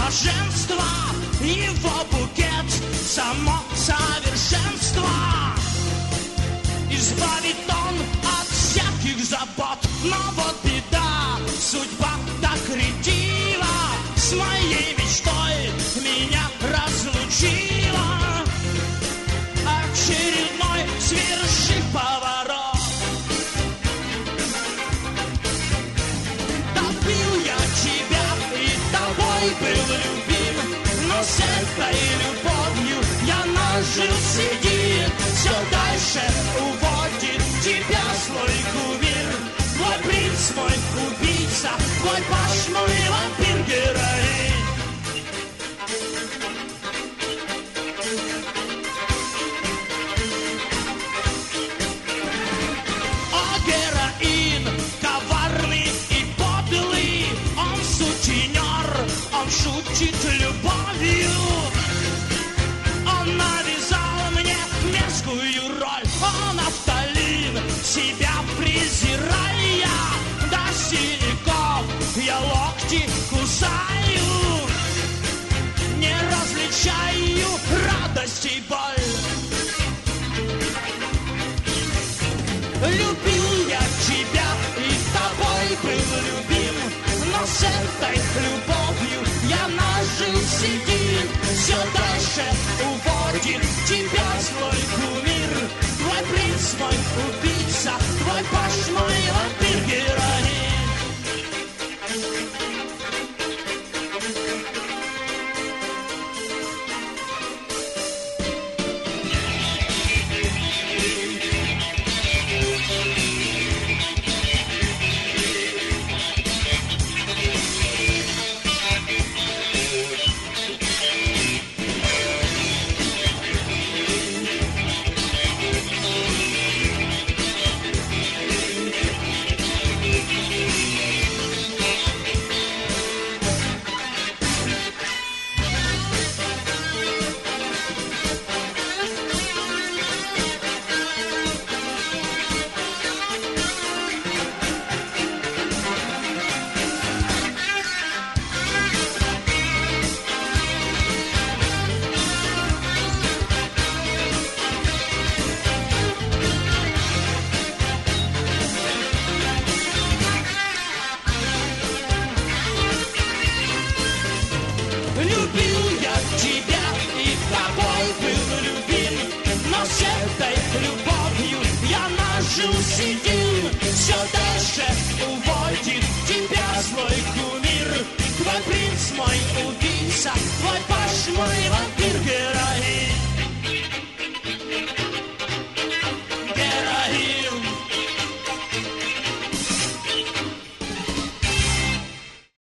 блаженства, его букет само совершенство. Избавит он от всяких забот, но вот беда, судьба так ретива с моей мечтой меня разлучила. Очередной свершив поворот, любил я тебя и тобой был любим, но с этой любовью я нажил седин. Все дальше уводит тебя злой кумир, твой принц, мой убийца, твой паш, мой вампир-героин. О, героин, коварный и подлый, он сутенер, он шутит любовью. Он навязал мне мерзкую роль, он Нафталин, себя презирая. До синяков я локти кусаю, не различаю радость и боль. Любил я тебя и тобой был любим, но с этой любовью я нажил седин. Все дальше уводит тебя злой кумир, твой принц, мой убийца, твой паш, мой вампир-героин. Любил я тебя и тобой был любим, но с этой любовью я нажил седин. Все дальше уводит тебя злой кумир, твой принц, мой убийца, твой паш, мой вампир.